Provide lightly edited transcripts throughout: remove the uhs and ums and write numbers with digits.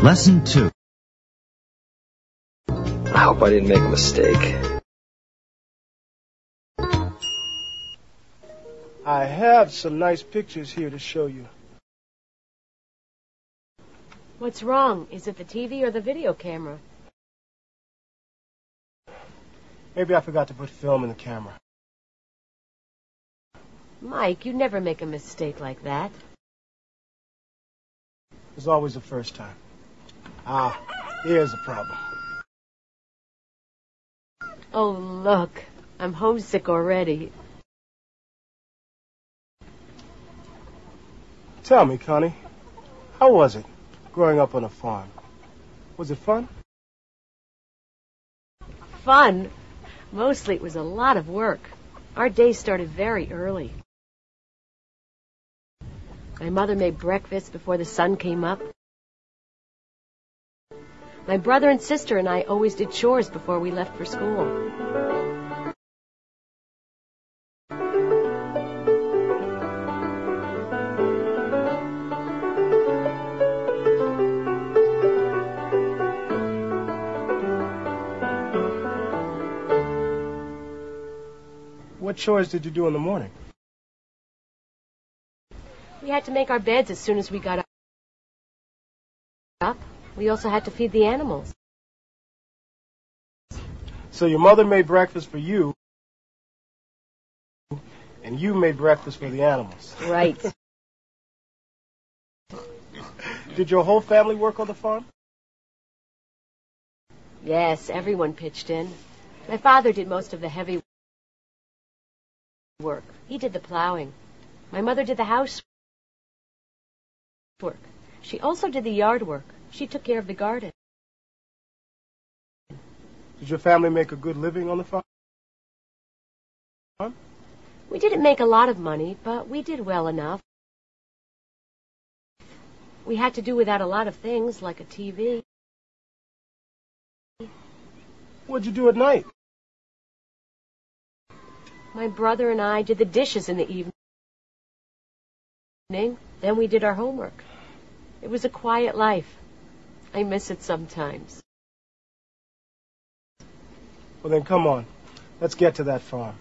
Lesson 2. I hope I didn't make a mistake. I have some nice pictures here to show you. What's wrong? Is it the TV or the video camera? Maybe I forgot to put film in the camera. Mike, you never make a mistake like that. There's always a first time. Here's the problem. Oh, look. I'm homesick already. Tell me, Connie, how was it growing up on a farm? Was it fun? Fun? Mostly it was a lot of work. Our day started very early. My mother made breakfast before the sun came up. My brother and sister and I always did chores before we left for school. What chores did you do in the morning? We had to make our beds as soon as we got up. We also had to feed the animals. So your mother made breakfast for you, and you made breakfast for the animals. Right. Did your whole family work on the farm? Yes, everyone pitched in. My father did most of the heavy work. He did the plowing. My mother did the housework. She also did the yard work. She took care of the garden. Did your family make a good living on the farm? We didn't make a lot of money, but we did well enough. We had to do without a lot of things, like a TV. What'd you do at night? My brother and I did the dishes in the evening. Then we did our homework. It was a quiet life. I miss it sometimes. Well, then come on. Let's get to that farm.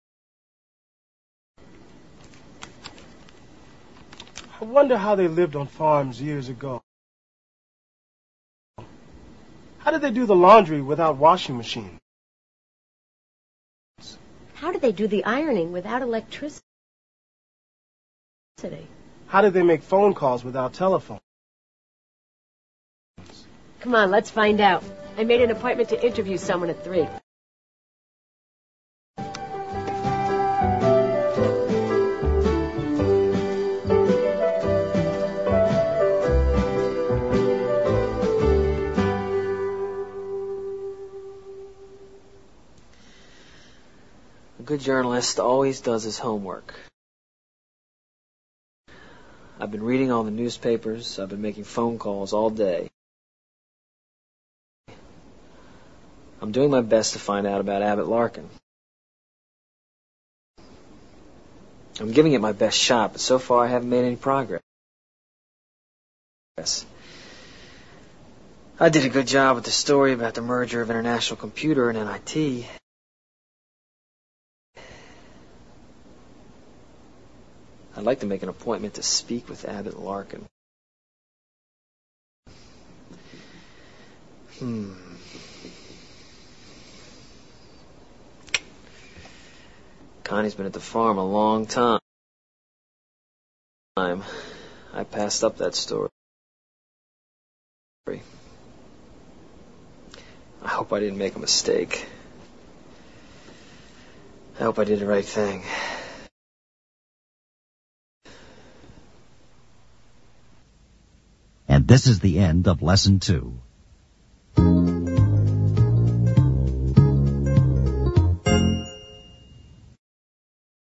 I wonder how they lived on farms years ago. How did they do the laundry without washing machines? How did they do the ironing without electricity? How did they make phone calls without telephones? Come on, let's find out. I made an appointment to interview someone at 3. A good journalist always does his homework. I've been reading all the newspapers. I've been making phone calls all day. I'm doing my best to find out about Abbott Larkin. I'm giving it my best shot, but so far I haven't made any progress. I did a good job with the story about the merger of International Computer and NIT. I'd like to make an appointment to speak with Abbott Larkin. Connie's been at the farm a long time. I passed up that story. I hope I didn't make a mistake. I hope I did the right thing. And this is the end of Lesson 2.